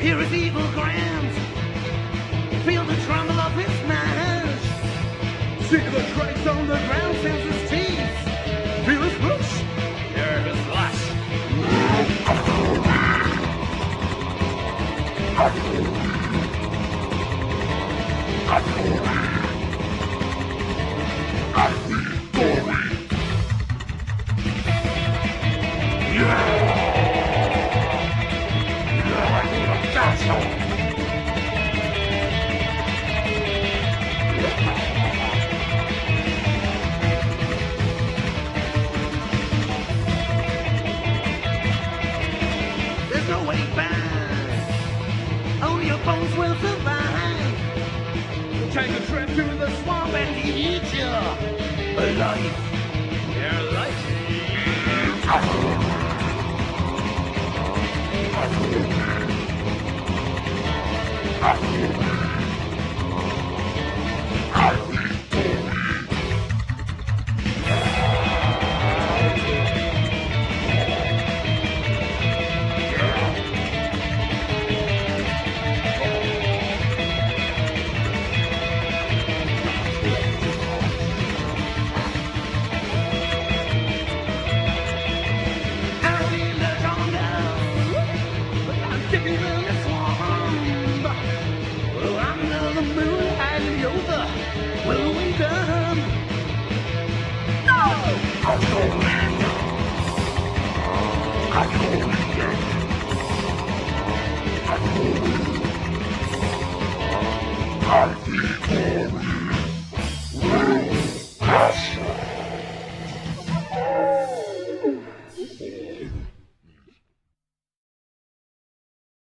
Hear his evil grant. Feel the tremble of his mash. See the tracks on the ground, sense his teeth. Feel his push. Hear his slash. There's no way back. Only your bones will survive. Take a trip to the swamp and eat you alive. Your life. Happy Corey.